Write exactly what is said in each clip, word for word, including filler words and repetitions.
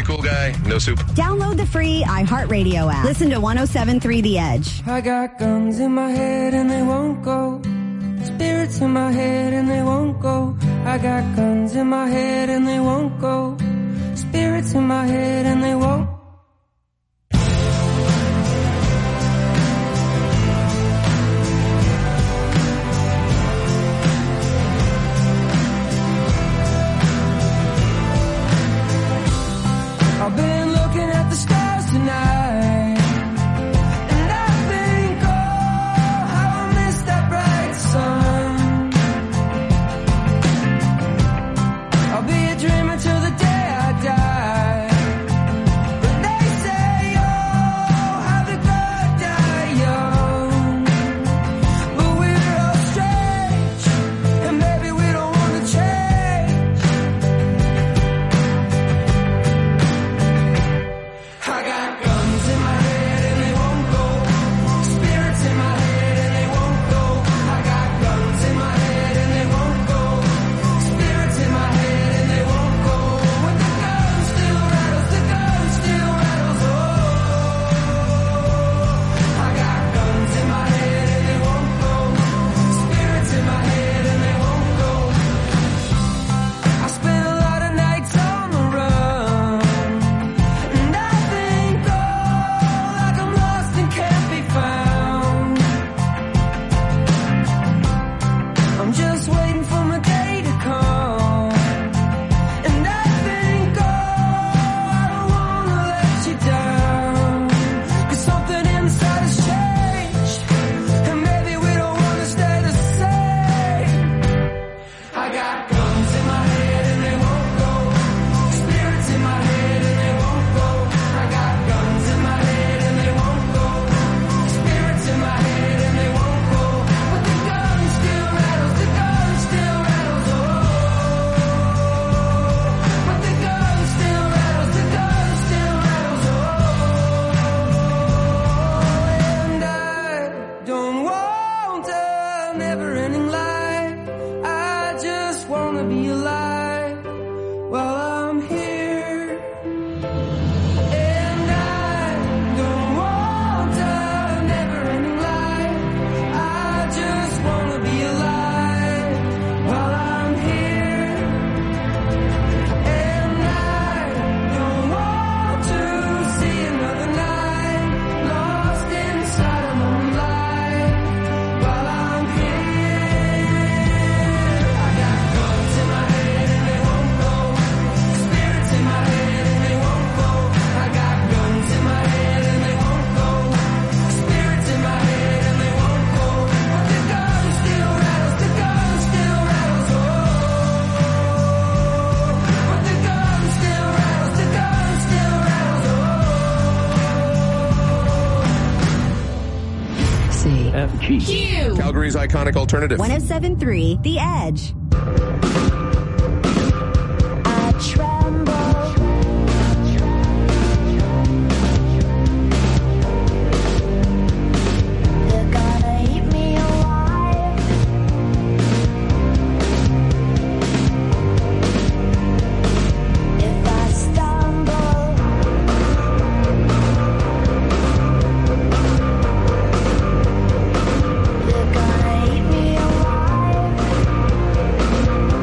cool guy, no soup. Download the free iHeartRadio app. Listen to one oh seven point three The Edge. I got guns in my head and they won't go. Spirits in my head and they won't go. I got guns in my head and they won't go. Spirits in my head and they won't. I've been looking at the stars tonight, and I think, oh, how I miss that bright sun. I'll be a dreamer till the day I die, but they say, oh, how the good die young. But we're all strange, and maybe we don't want to change. I got guns in my head and they won't go. Spirits in my head and they won't go. I got guns in my head and they won't go. Spirits in my head and they won't go. When the gun still rattles, the gun still rattles. Oh, I got guns in my head and they won't go. Spirits in my head and they won't go. I spent a lot of nights on the run, and I think, oh, like I'm lost and can't be found. I'm just waiting for my day to come, and I think, oh, I don't wanna let you down, 'cause something inside has changed, and maybe we don't wanna stay the same. I got guns in my head and they won't go. Spirits in my head and they won't go. I got guns in my head and they won't go. Spirits in my head and they won't go. But the gun still rattles, the gun still rattles. Oh, but the gun still rattles, the gun still rattles. Oh, and I don't want a never-ending life. I just wanna be alive while I'm here. And I don't want a never-ending life. I just wanna be alive while I'm here. And I don't want to see another night lost inside a moonlight while I'm here. I got guns in my head and they won't go. Spirits in my head and they won't go. I got guns in my head and they won't go. Spirits in my head and they won't go. But the gun still rattles, the gun still rattles. Oh, but the gun still rattles, the gun still rattles. Oh. C. F G. Q. Calgary's iconic alternative. one oh seven point three The Edge. I tremble. They're gonna eat me alive. If I stumble, they're gonna eat me alive.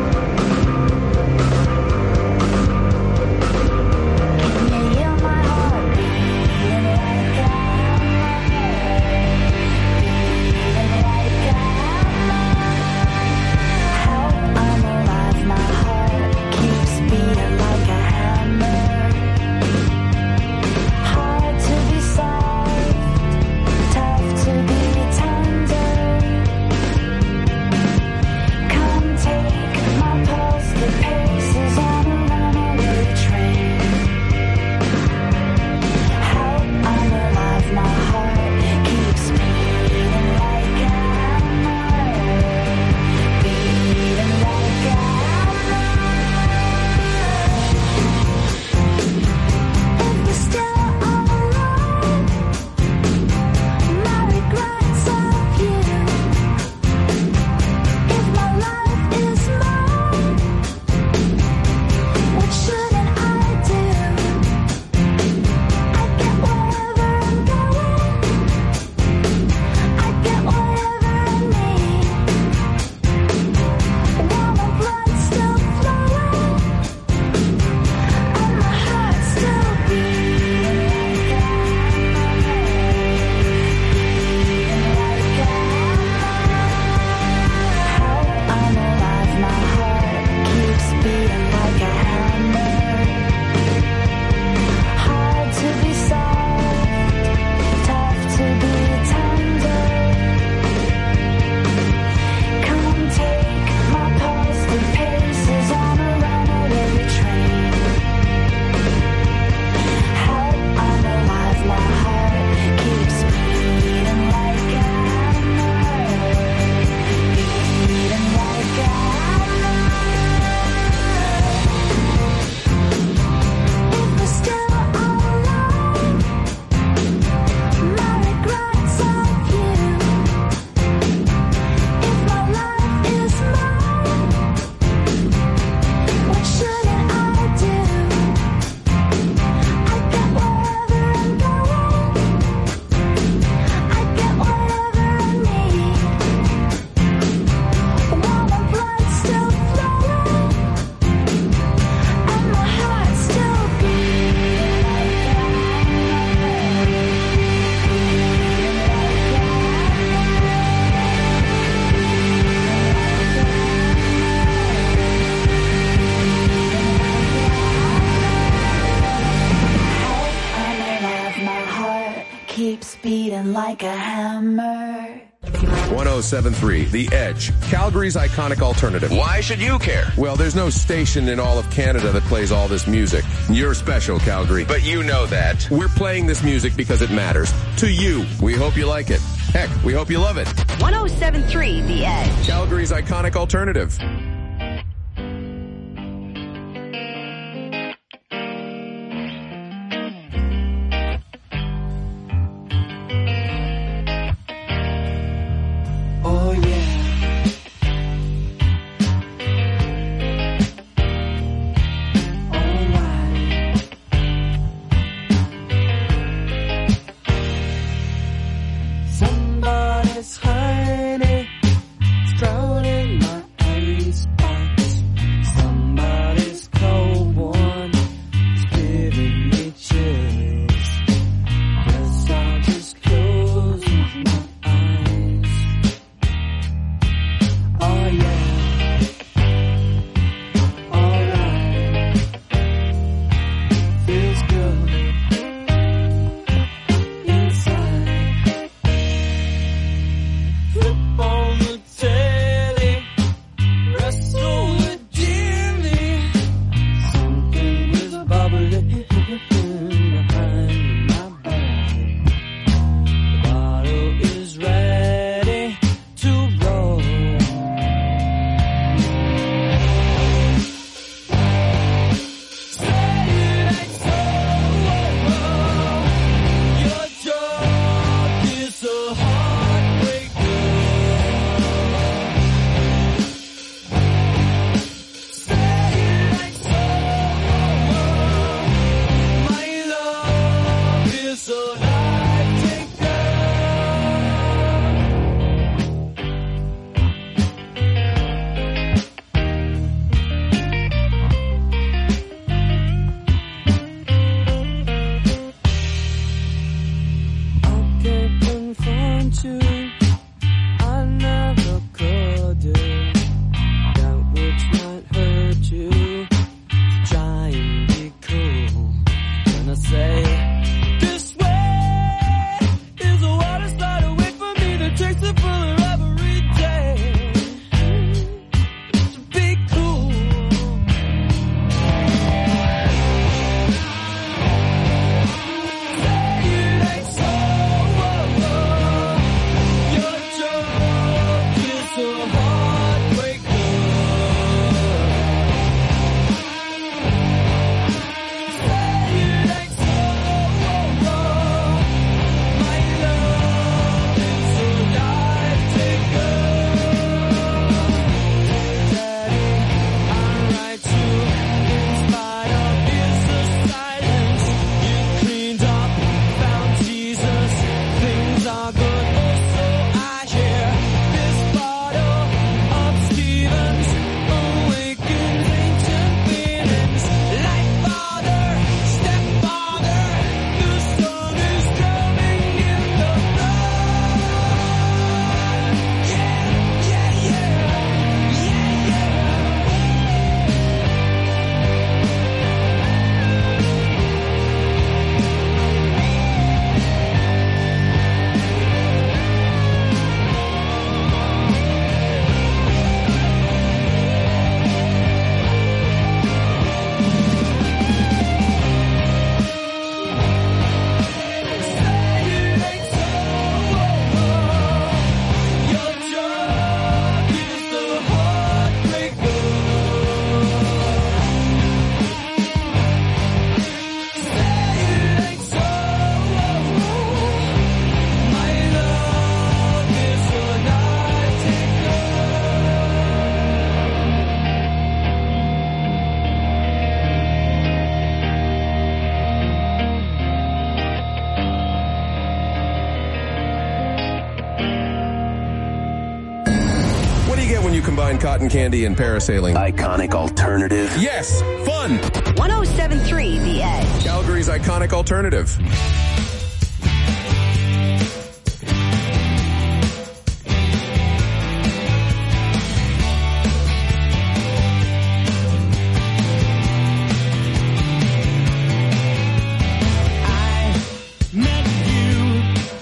keeps beating like a hammer. one oh seven point three The Edge, Calgary's iconic alternative. Why should you care? Well, there's no station in all of Canada that plays all this music. You're special, Calgary. But you know that. We're playing this music because it matters. To you. We hope you like it. Heck, we hope you love it. one oh seven point three The Edge. Calgary's iconic alternative. Oh yeah. Alright. Somebody's hiding, drowning my ice box. Somebody's cold one is giving me chills. Guess I'll just close my eyes. Oh yeah, alright, feels good inside. Flip on the telly, wrestle with Jimmy. Something is bubbling behind my back. The bottle is ready to roll. Your job is a heartbreaker. Say it ain't so. My love is a life taker. I can't confront you, I never could do that which might hurt you. Try and be cool when I say this way is the water started. Wait for me to taste it fuller every day. So be cool. Say it ain't so. Your job is a heartbreaker. Say it ain't so. My love is a life taker. Daddy, I write you in spite of his silence. You cleaned up, found Jesus. Things are good, also I hear this bottle of Stevens awakens ancient feelings. Like father, stepfather, the sun is coming in the blood. Yeah, yeah, yeah, yeah, yeah. Say it ain't so. Your job is the heartbreaker. Say it ain't so. My love is a life taker. What do you get when you combine cotton candy and parasailing? Iconic alternative. Yes, fun. one oh seven point three The Edge. Calgary's iconic alternative. I met you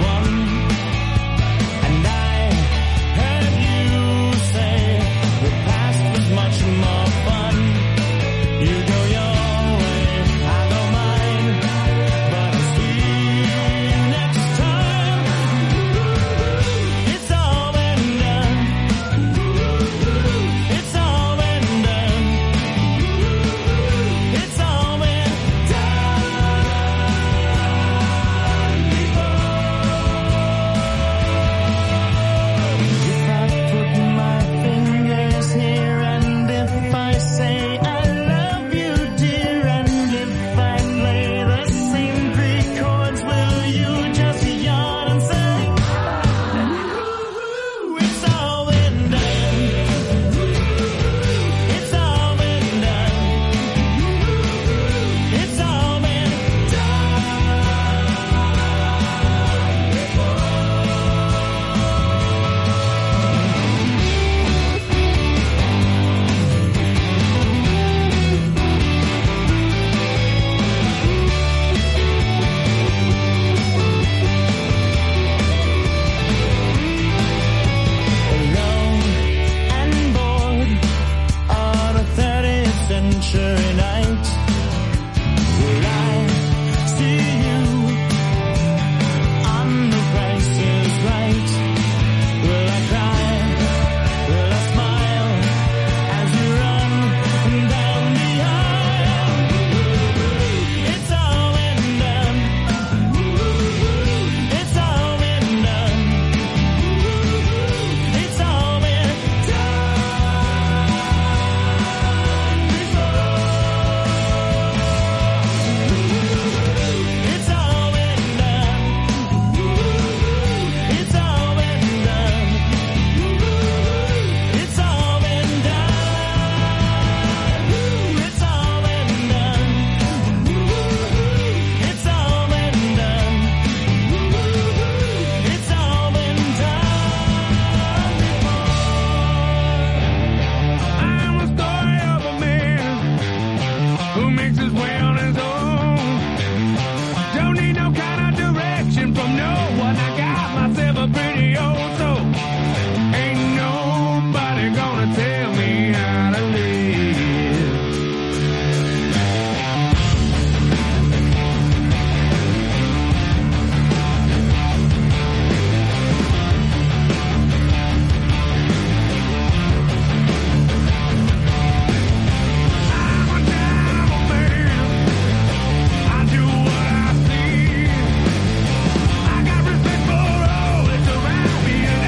I got respect for all that's around me.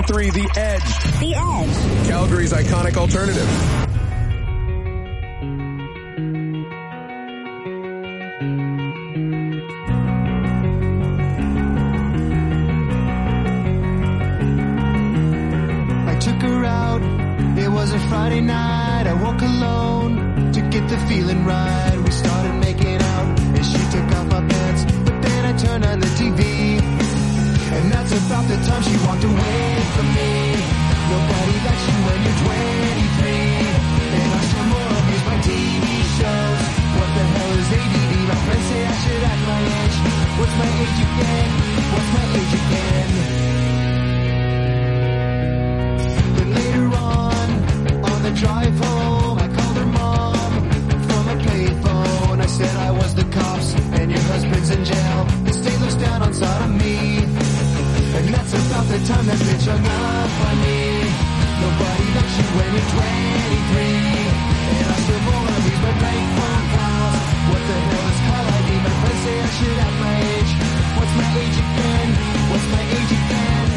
three, The Edge. The Edge. Calgary's iconic alternative. I took her out, it was a Friday night. I woke alone to get the feeling right. We started making out and she took off my pants, but then I turned on the T V, and that's about the time she walked away from me. Nobody likes you when you're twenty-three, and I still more abuse my T V shows. What the hell is A D D? My friends say I should act my age. What's my age again? What's my age again? But later on, on the drive home, I called her mom from a payphone. I said I was the cops and your husband's in jail. The state looks down on sodomy, and that's about the time that bitch hung up on me. Nobody likes you when you're twenty-three, and I still more of these my bank phone calls. What the hell is call I D? My friends say I should have my age. What's my age again? What's my age again?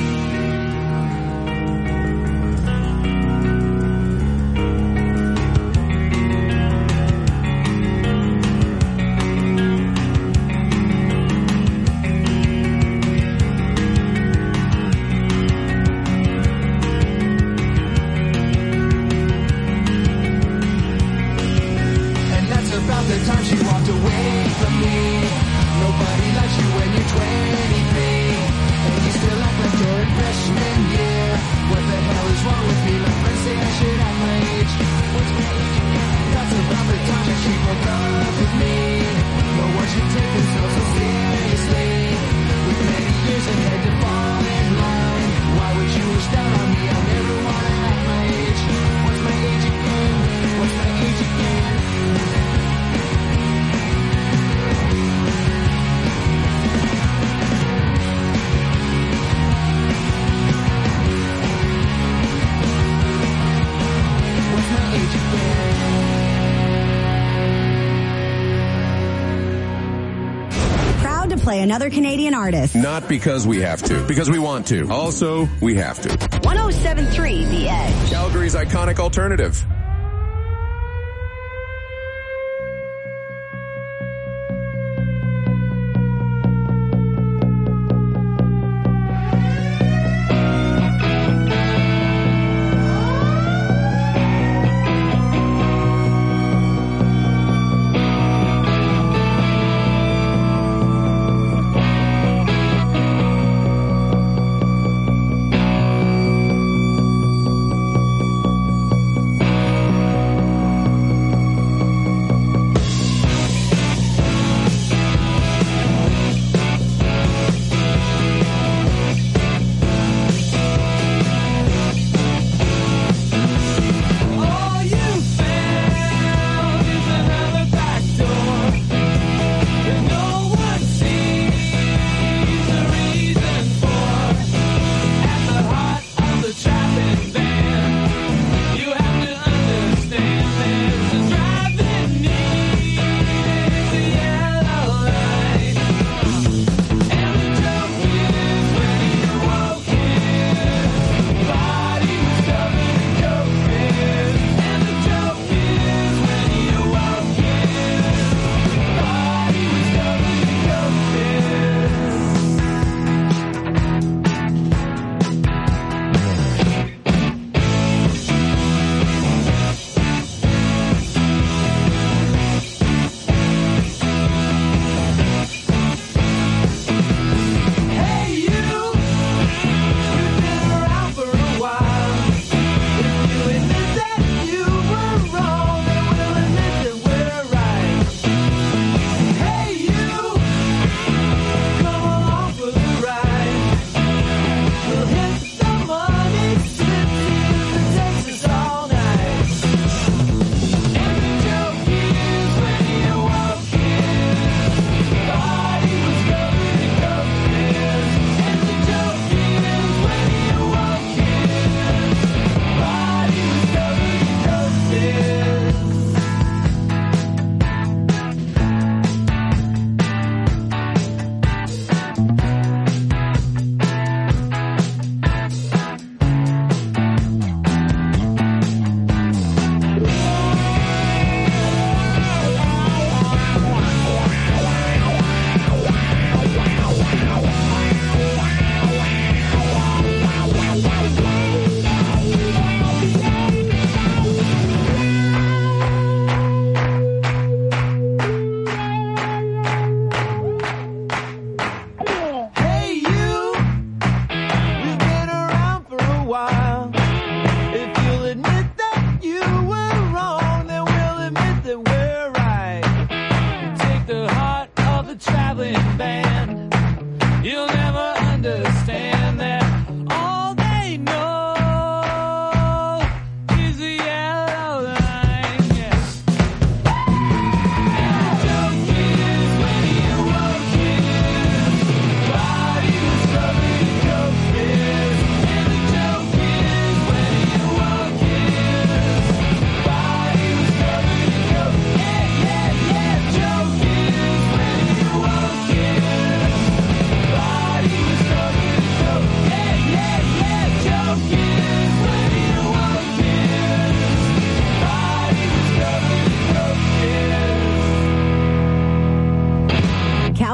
Play another Canadian artist. Not because we have to, because we want to. Also, we have to. one oh seven point three The Edge. Calgary's iconic alternative.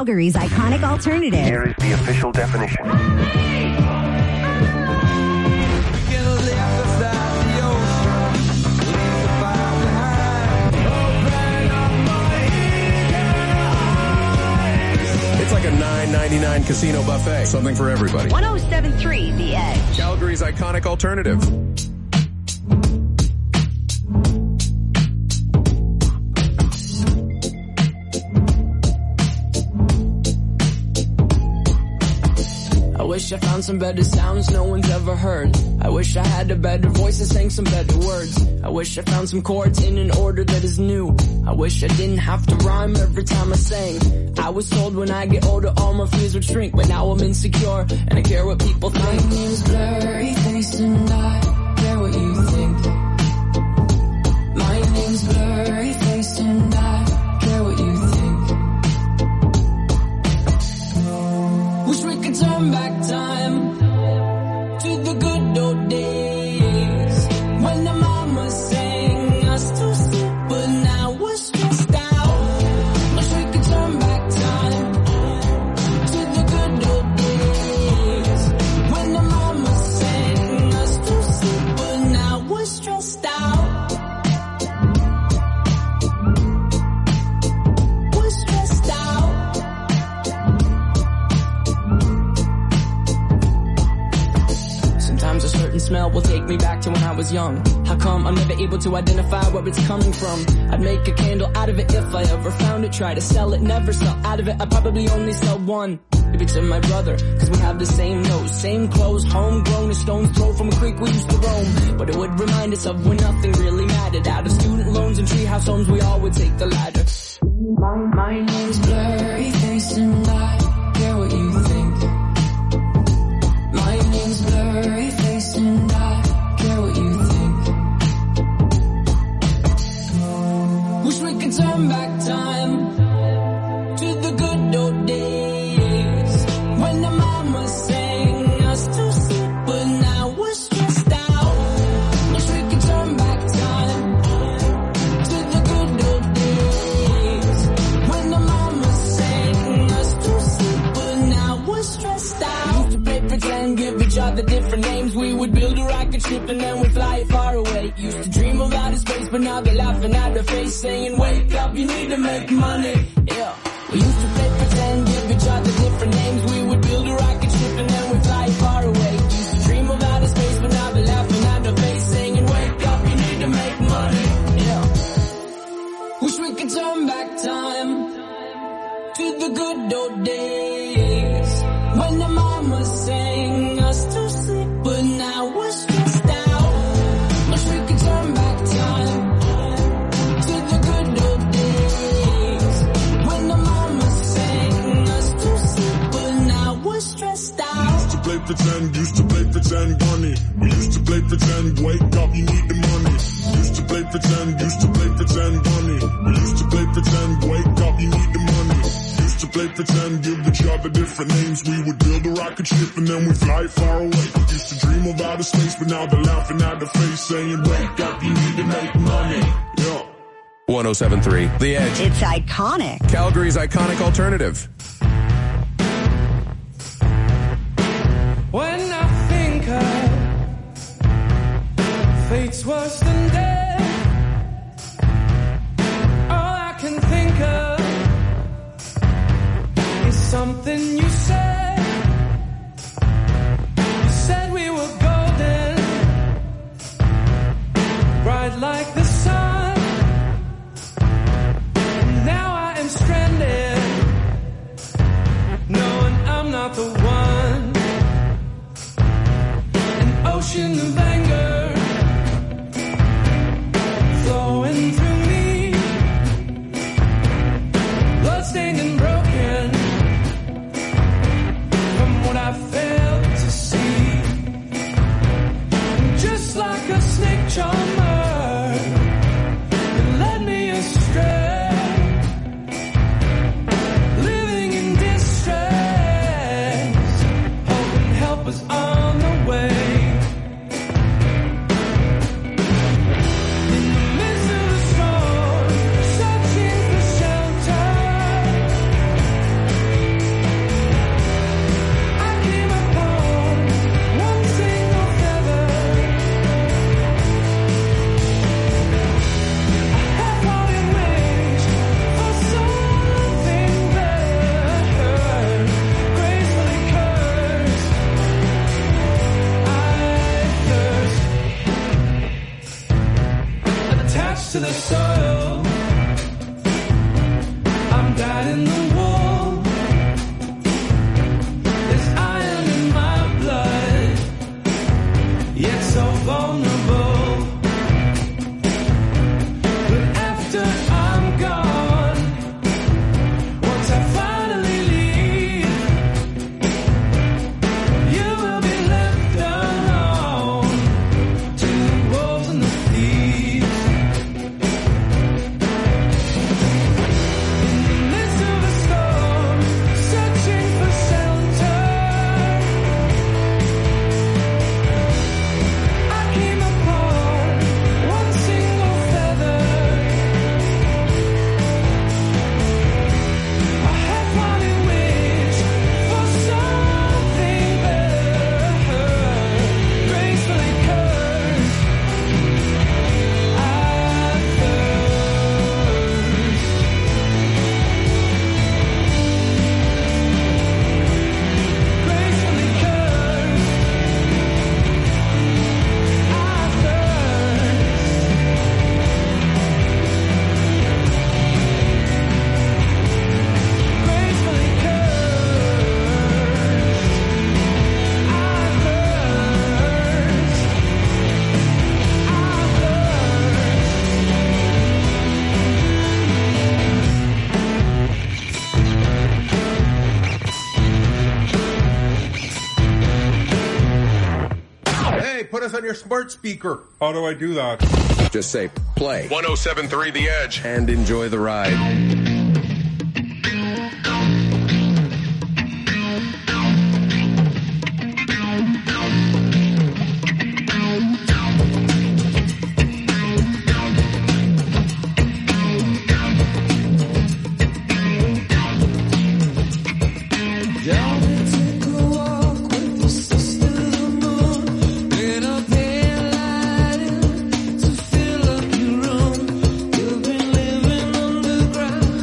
Calgary's iconic alternative. Here is the official definition. It's like a nine ninety-nine casino buffet. Something for everybody. one oh seven point three The Edge. Calgary's iconic alternative. I wish I found some better sounds no one's ever heard. I wish I had a better voice and sang some better words. I wish I found some chords in an order that is new. I wish I didn't have to rhyme every time I sang. I was told when I get older all my fears would shrink, but now I'm insecure and I care what people think. My name's Blurry Face and I care what you think. My name's Blurry Face and I care what you think. Wish we could turn back time to the good old days when the mama sang us to sleep, but now we're stressed out. Wish we could turn back time to the good old days when the mama sang us to sleep, but now we're stressed out. We're stressed out. Sometimes a certain smell will take me back to when I was young. How come I'm never able to identify where it's coming from? I'd make a candle out of it if I ever found it. Try to sell it, never sell out of it. I'd probably only sell one. Maybe to my brother, cause we have the same nose, same clothes, homegrown, a stone's throw from a creek we used to roam. But it would remind us of when nothing really mattered. Out of student loans and treehouse homes, we all would take the ladder. My, my name's Blurry Face and I care what you think. My name's Blurry Face and I care what you think. Wish we could turn back time to the good old days when the mama sang us to sleep, but now we're stressed out. Wish we could turn back time to the good old days when the mama sang us to sleep, but now we're stressed out. Used to play pretend, give each other different names. We would build a rocket ship and then we'd fly far away. Used to dream of outer space, but now they're laughing at our face, saying, wake up, you need to make money. Yeah. We used to play pretend, give each other different names. We would build a rocket ship and then we'd fly far away. Used to dream of outer space, but now they're laughing at our face, saying, wake up, you need to make money. Yeah. Wish we could turn back time to the good old days when the mama sang us to sleep, but now we're stressed out. Wish we could turn back time to the good old days when the mama sang us to sleep, but now we're stressed out. Used to play pretend, used to play pretend, bunny. We used to play pretend, wake up, you need the money. Used to play pretend, used to play pretend, bunny. We used to play pretend, wake up, you need the money. Used to play pretend, give each other different names. We would build a rocket ship and then we fly far away. Used to dream of outer space, but now they're laughing at the face, saying, wake up, you need to make money. Yeah. one oh seven point three The Edge. It's iconic. Calgary's iconic alternative. When I think of fate's worse than death, all I can think of is something you said. You said we were golden, bright like the sun. And now I am stranded, knowing I'm not the one. An ocean of anger to the soil. I'm dyed in the wool. There's iron in my blood, yet so vulnerable. But after I'm gone, once I finally leave, you will be left alone to the wolves and the thieves. In the midst of a storm, searching for shelter, I came upon one single feather. I had one wish for something better, gracefully cursed. I thirst, gracefully cursed. I thirst, gracefully Hey, put us on your smart speaker. How do I do that? Just say play one oh seven point three The Edge. and enjoy the ride. Down to take a walk with the sister of the moon, in a pale light to fill up your room. You've been living underground.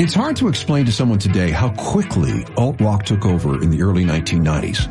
It's hard to explain to someone today how quickly alt-rock took over in the early nineteen nineties.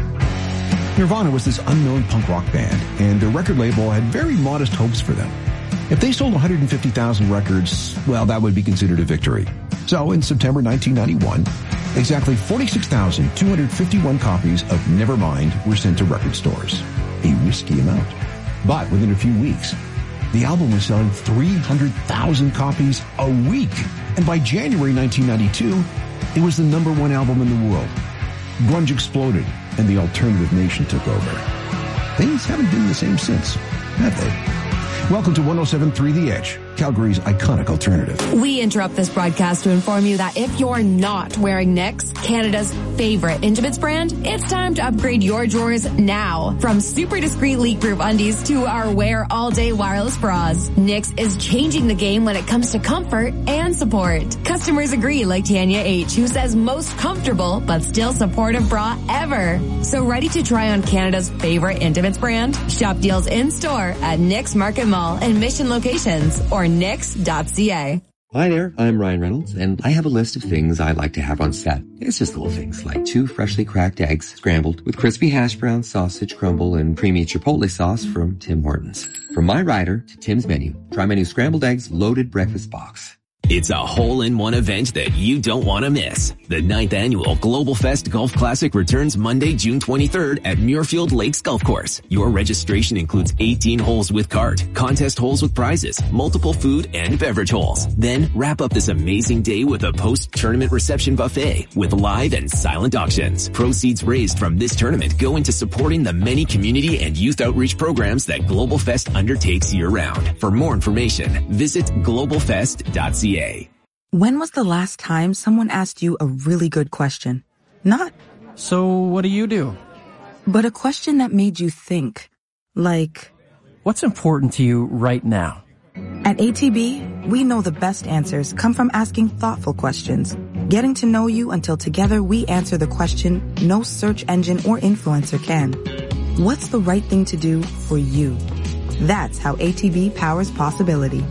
Nirvana was this unknown punk rock band, and their record label had very modest hopes for them. If they sold one hundred fifty thousand records, well, that would be considered a victory. So in September nineteen ninety-one, exactly forty-six thousand two hundred fifty-one copies of Nevermind were sent to record stores. A risky amount. But within a few weeks, the album was selling three hundred thousand copies a week. And by January nineteen ninety-two, it was the number one album in the world. Grunge exploded, and the alternative nation took over. Things haven't been the same since, have they? Welcome to one oh seven point three The Edge, Calgary's iconic alternative. We interrupt this broadcast to inform you that if you're not wearing Knix, Canada's favorite intimates brand, it's time to upgrade your drawers now. From super discreet leak-proof undies to our wear all-day wireless bras, Knix is changing the game when it comes to comfort and support. Customers agree, like Tanya H., who says most comfortable but still supportive bra ever. So ready to try on Canada's favorite intimates brand? Shop deals in-store at Knix Market Mall and Mission locations or knix dot c a. Hi there, I'm Ryan Reynolds, and I have a list of things I like to have on set. It's just little things like two freshly cracked eggs scrambled with crispy hash brown, sausage crumble, and creamy chipotle sauce from Tim Hortons. From my rider to Tim's menu, try my new scrambled eggs loaded breakfast box. It's a hole-in-one event that you don't want to miss. The ninth annual Global Fest Golf Classic returns Monday, June twenty-third at Muirfield Lakes Golf Course. Your registration includes eighteen holes with cart, contest holes with prizes, multiple food and beverage holes. Then wrap up this amazing day with a post-tournament reception buffet with live and silent auctions. Proceeds raised from this tournament go into supporting the many community and youth outreach programs that Global Fest undertakes year-round. For more information, visit global fest dot c a. When was the last time someone asked you a really good question? Not, so what do you do? But a question that made you think. Like, what's important to you right now? At A T B, we know the best answers come from asking thoughtful questions, getting to know you until together we answer the question no search engine or influencer can. What's the right thing to do for you? That's how A T B powers possibility.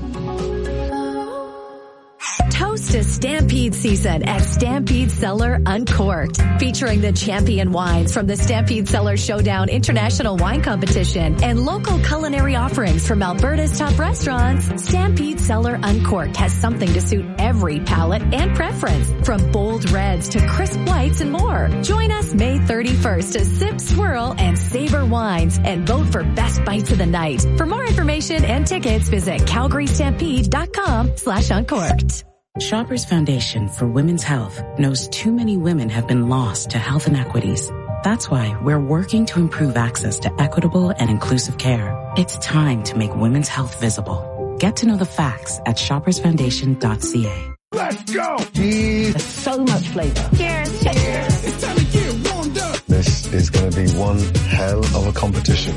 Toast to Stampede season at Stampede Cellar Uncorked. Featuring the champion wines from the Stampede Cellar Showdown International Wine Competition and local culinary offerings from Alberta's top restaurants, Stampede Cellar Uncorked has something to suit every palate and preference. From bold reds to crisp whites and more. Join us May thirty-first to sip, swirl, and savor wines and vote for best bites of the night. For more information and tickets, visit calgary stampede dot com slash uncorked. Shoppers Foundation for Women's Health knows too many women have been lost to health inequities. That's why we're working to improve access to equitable and inclusive care. It's time to make women's health visible. Get to know the facts at shoppers foundation dot c a. Let's go! There's so much flavor. Cheers! Cheers! It's time to get warmed up! This is going to be one hell of a competition.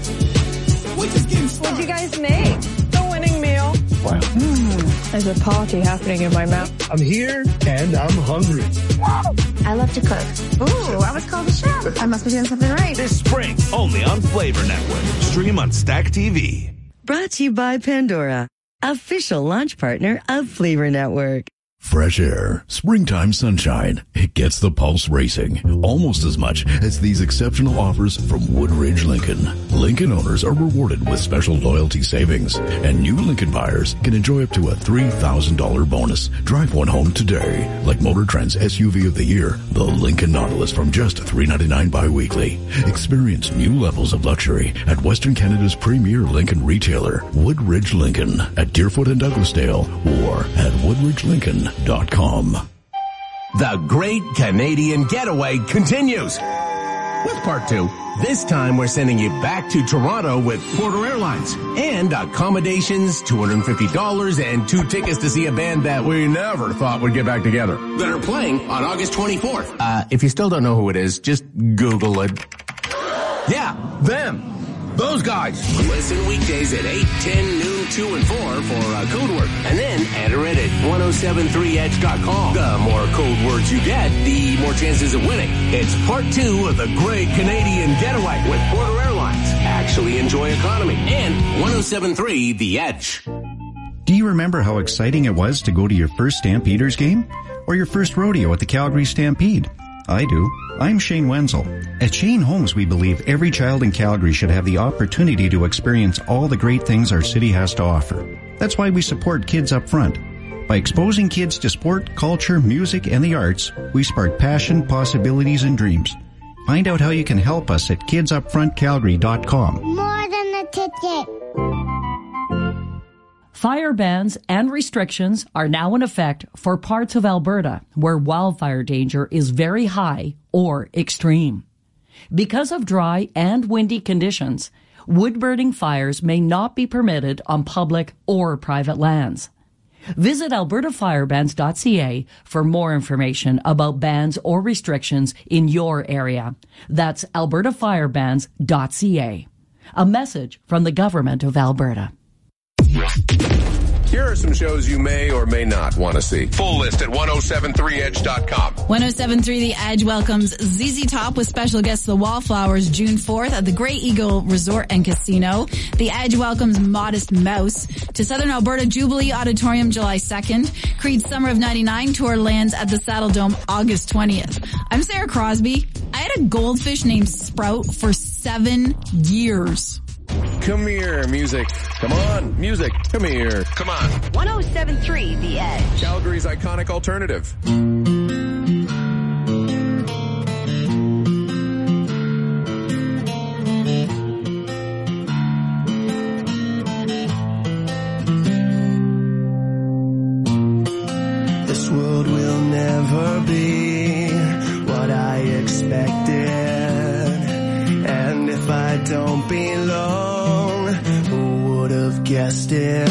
What'd you guys make? The winning meal. Wow. Mm, there's a party happening in my mouth. I'm here and I'm hungry. I love to cook. Ooh, I was called a chef. I must be doing something right. This spring, only on Flavor Network. Stream on Stack T V. Brought to you by Pandora, official launch partner of Flavor Network. Fresh air, springtime sunshine. It gets the pulse racing almost as much as these exceptional offers from Woodridge Lincoln. Lincoln owners are rewarded with special loyalty savings, and new Lincoln buyers can enjoy up to a three thousand dollars bonus. Drive one home today, like Motor Trend's S U V of the year, the Lincoln Nautilus, from just three dollars and ninety-nine cents bi-weekly. Experience new levels of luxury at Western Canada's premier Lincoln retailer, Woodridge Lincoln, at Deerfoot and Douglasdale, or at woodridge lincoln dot com. The Great Canadian Getaway continues with part two. This time we're sending you back to Toronto with Porter Airlines and accommodations, two hundred fifty dollars, and two tickets to see a band that we never thought would get back together that are playing on August twenty-fourth. Uh, if you still don't know who it is, just Google it. Yeah, them. Those guys. Listen weekdays at eight, ten, noon, two, and four for uh, code word. And then enter it at one oh seven three edge dot com. The more code words you get, the more chances of winning. It's part two of the Great Canadian Getaway with Porter Airlines. Actually enjoy economy. And one oh seven point three The Edge. Do you remember how exciting it was to go to your first Stampeders game? or your first rodeo at the Calgary Stampede? I do. I'm Shane Wenzel. At Shane Homes, we believe every child in Calgary should have the opportunity to experience all the great things our city has to offer. That's why we support Kids Up Front. By exposing kids to sport, culture, music, and the arts, we spark passion, possibilities, and dreams. Find out how you can help us at kids up front calgary dot com. More than a ticket. Fire bans and restrictions are now in effect for parts of Alberta where wildfire danger is very high or extreme. Because of dry and windy conditions, wood-burning fires may not be permitted on public or private lands. Visit alberta fire bans dot c a for more information about bans or restrictions in your area. That's alberta fire bans dot c a. A message from the Government of Alberta. Here are some shows you may or may not want to see. Full list at ten seventy-three edge dot com. ten seventy-three The Edge welcomes Z Z Top with special guest The Wallflowers June fourth at the Grey Eagle Resort and Casino. The Edge welcomes Modest Mouse to Southern Alberta Jubilee Auditorium July second. Creed's Summer of ninety-nine tour lands at the Saddle Dome August twentieth. I'm Sarah Crosby. I had a goldfish named Sprout for seven years. Come here, music. Come on, music. Come here. Come on. ten seventy-three The Edge. Calgary's iconic alternative. This world will never be what I expected. And if I don't belong, who would have guessed it?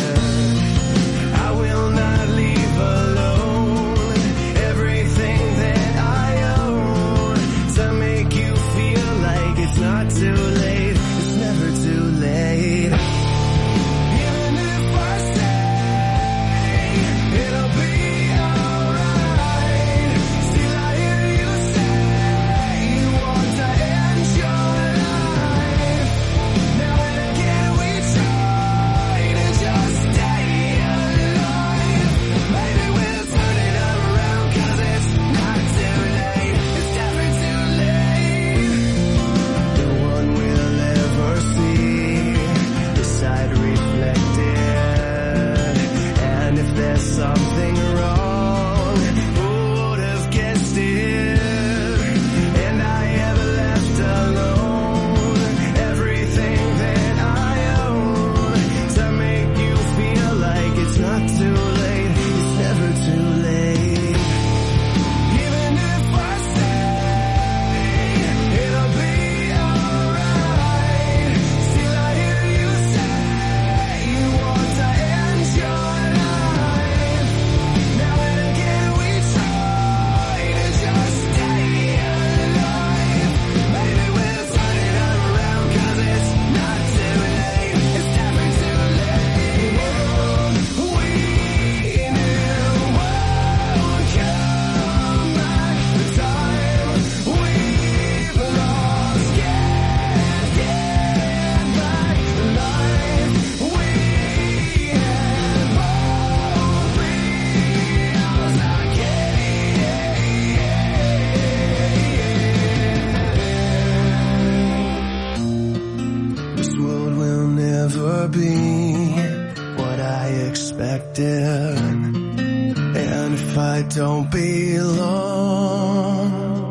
I will not leave alone everything that I own to make you feel like it's not too late. It's never too late. Even if I say it'll be alright, still I hear you say you want to end your life. Now and again we try to just stay alive. Maybe we'll turn it around 'cause it's not too late. It's never too late. No one will ever see the side reflected. And if there's something wrong, who would have guessed it? And I have left alone everything that I own to make you feel like it's not too late. It's never too late. Even if I say it'll be alright, still I hear you say you want to end your life. Now and again we try to just stay alive. Maybe we'll turn it around 'cause it's not too late. It's never too late. We knew won't come back. The time we've lost can't get back. The life we had both feels like this world will never be what I expected. And if I don't belong,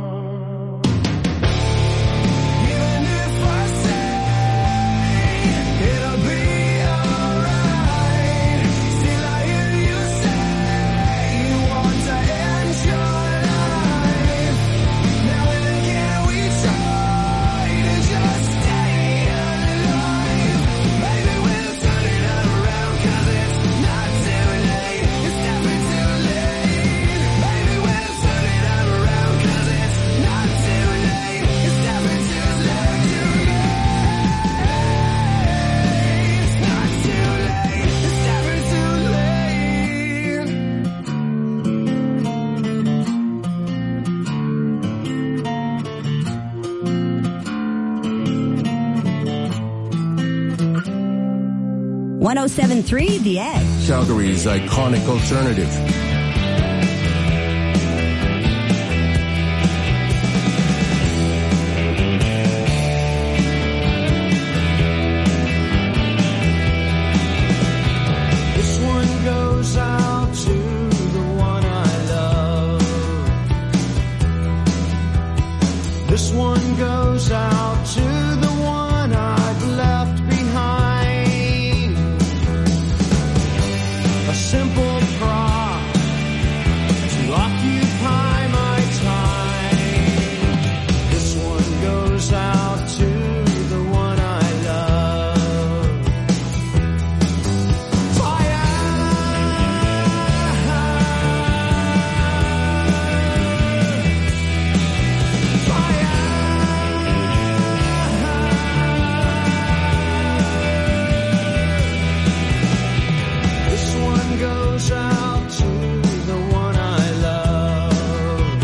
even if I say it'll be alright, still I hear you say you want to end your life. Now and again we try to just stay alive. Maybe we'll turn it around 'cause it's not too late. It's never too late. Maybe we'll turn it around 'cause it's not too late. It's never too late. It's not too late. It's never too late. ten seventy-three The Edge. Calgary's iconic alternative. This one goes out to the one I've left behind. A simple prop to occupy my time. This one goes out to the one I love. Fire! This one goes out to the one I love.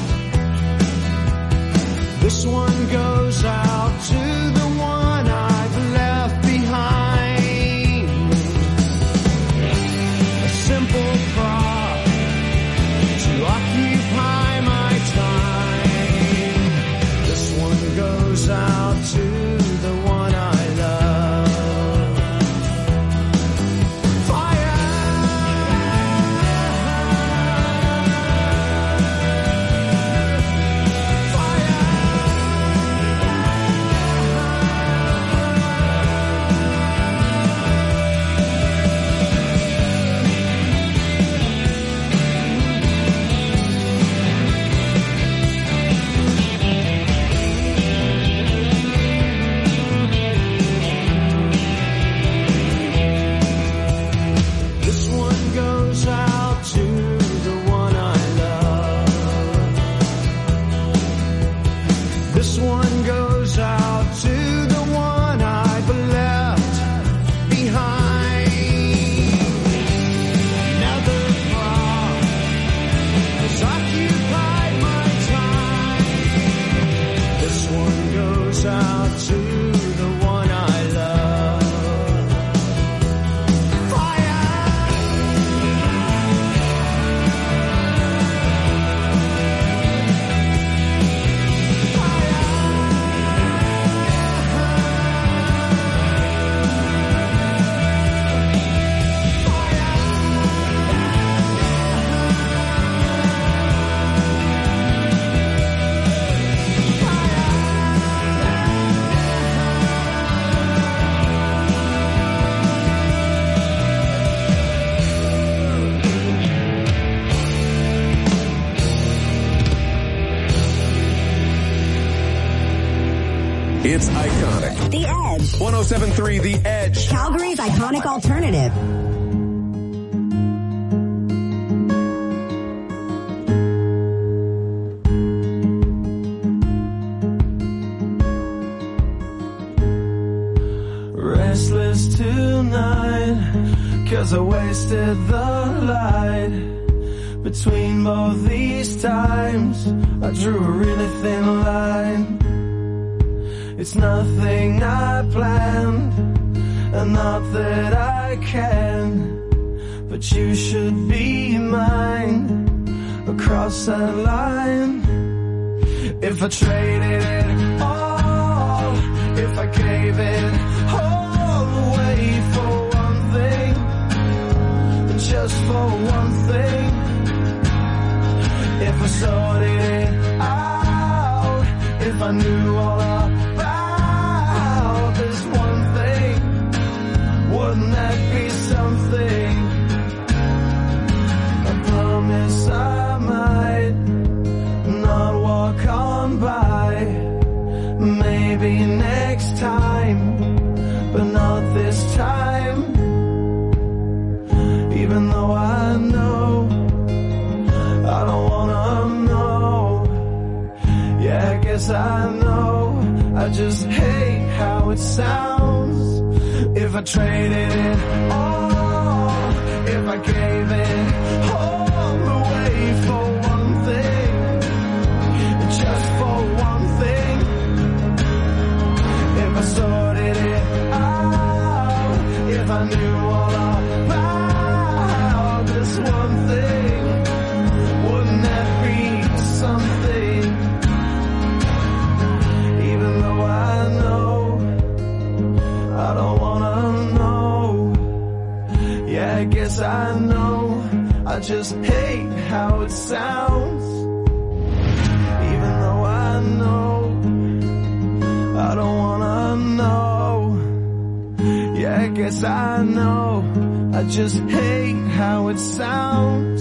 This one goes out to the one I've left behind. A simple prop to occupy my time. This one goes out to the one I love. This one goes out to the one I love. This one goes out to the one I've left behind. Another prop has occupied my time. This one goes out to the one I love. It's iconic. The Edge. one oh seven point three The Edge. Calgary's iconic alternative. Restless tonight, cause I wasted the light. Between both these times, I drew a really thin line. It's nothing I planned, and not that I can, but you should be mine across that line. If I traded it all, if I gave it all away for one thing, just for one thing, if I sorted it out, if I knew all about this one thing, wouldn't that be something? I promise I might not walk on by, maybe next time, but not this time. Even though I know I don't wanna know, yeah, I guess I know, I just hate how it sounds. If I traded it all, if I gave it all away for one thing, just for one thing, if I sorted it out, if I knew all about this one thing, wouldn't that be something? Even though I know I don't wanna know, yeah, I guess I know, I just hate how it sounds. Even though I know just hate how it sounds.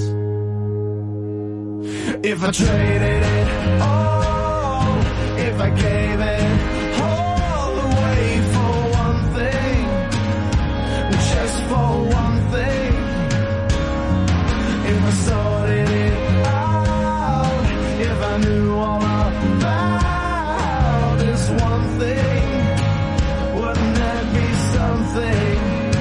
If I traded it all, if I gave it all away for one thing, just for one thing, if I sorted it out, if I knew all about this one thing, wouldn't that be something?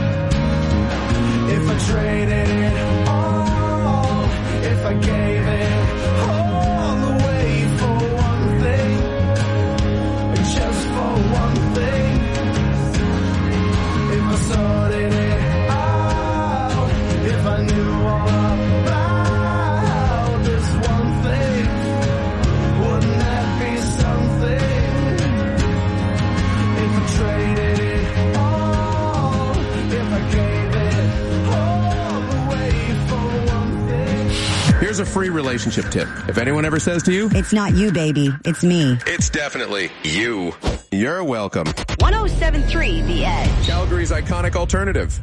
If I traded it all, if I gave it all away for one thing, just for one thing, if I sorted it out, if I knew all about this one thing, wouldn't that be something? If I traded it all, if I gave it all away for one thing. Here's a free relationship tip. If anyone ever says to you, It's not you, baby. It's me. it's definitely you. You're welcome. one oh seven point three The Edge. Calgary's iconic alternative.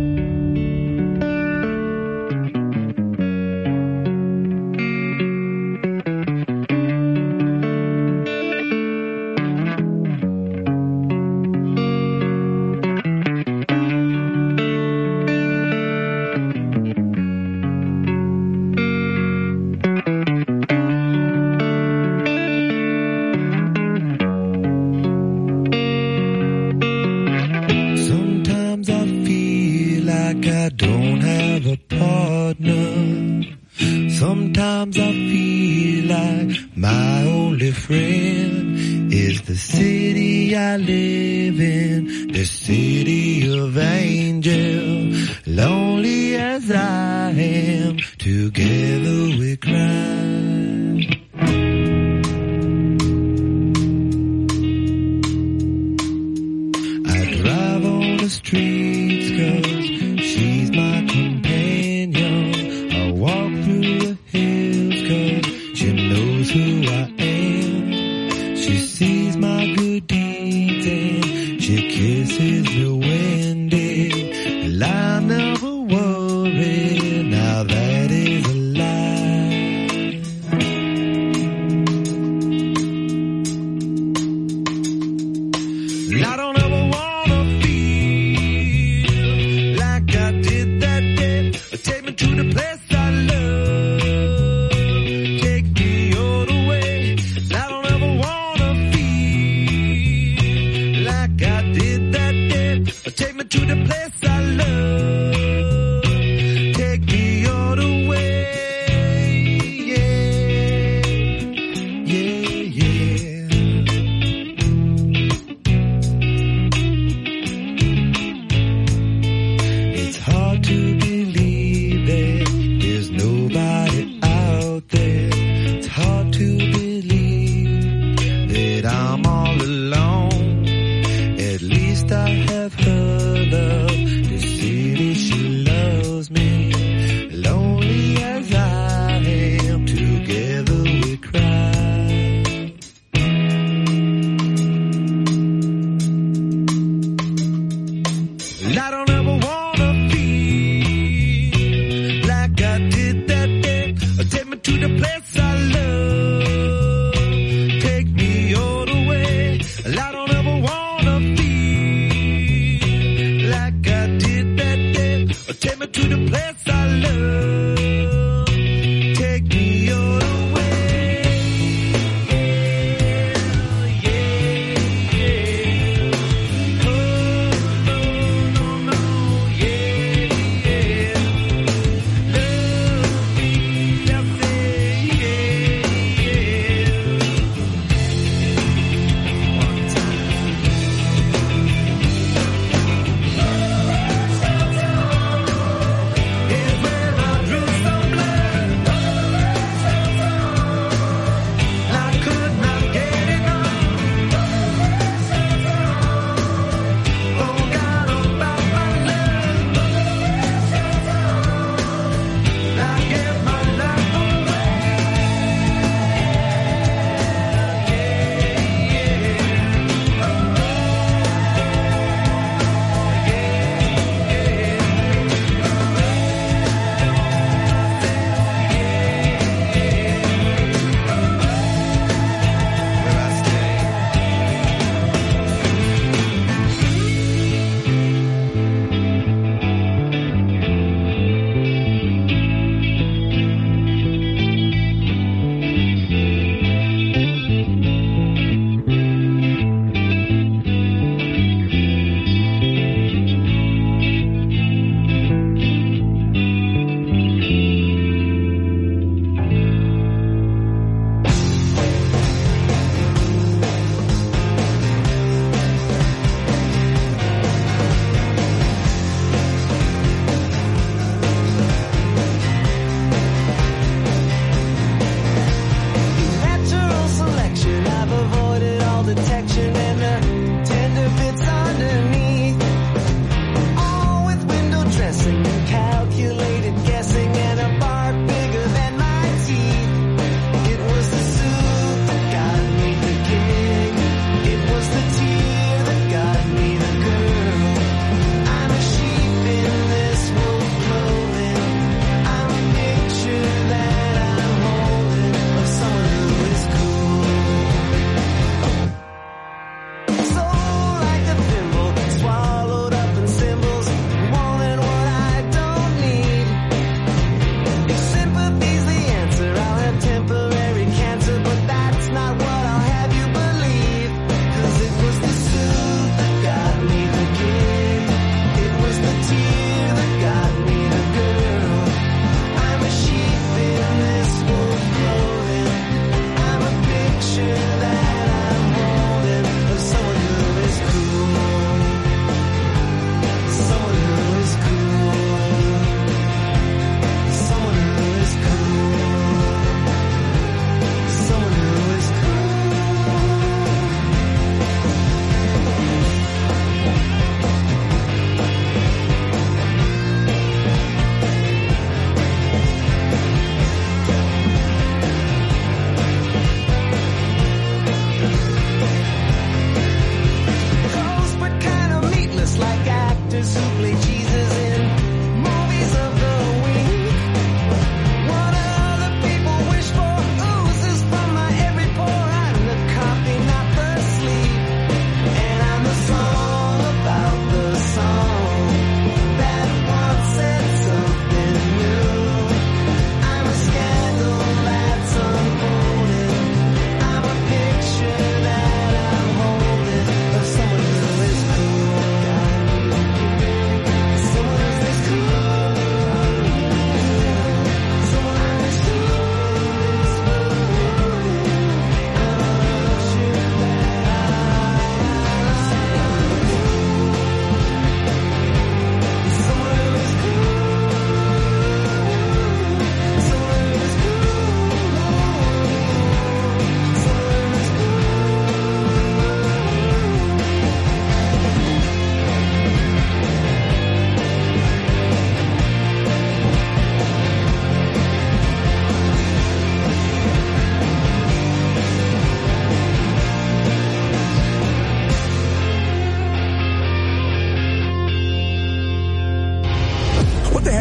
Sometimes I feel like I don't have a partner. Sometimes I feel like my only friend is the city I live in, the city of angels. Lonely as I am, together we cry. Drive on the streets 'cause she's my companion. I walk through the hills 'cause she knows who I am. She sees my good deeds and she kisses me when day. Well, I never worry, now that is a lie.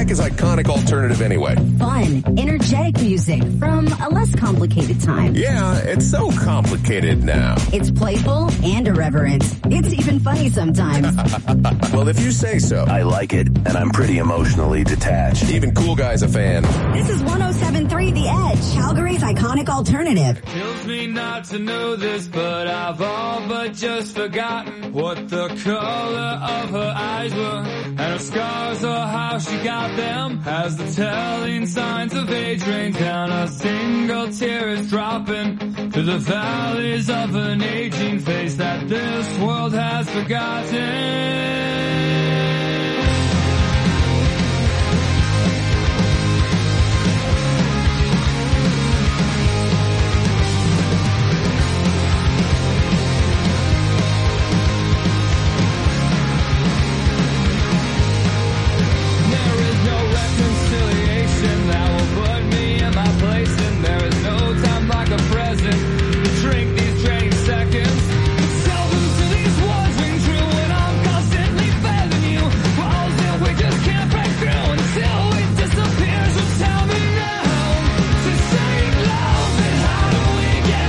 America's iconic alternative anyway? Fun, energetic music from a less complicated time. Yeah, it's so complicated now. It's playful and irreverent. It's even funny sometimes. Well, if you say so. I like it, and I'm pretty emotionally detached. Even Cool Guy's a fan. This is one oh seven point three The Edge, Calgary's iconic alternative. Kills me not to know this, but I've all but just forgotten what the color of her eyes were, and her scars or how she got them. As the telling signs of age rain down, a single tear is dropping to the valleys of an aging face that this world has forgotten.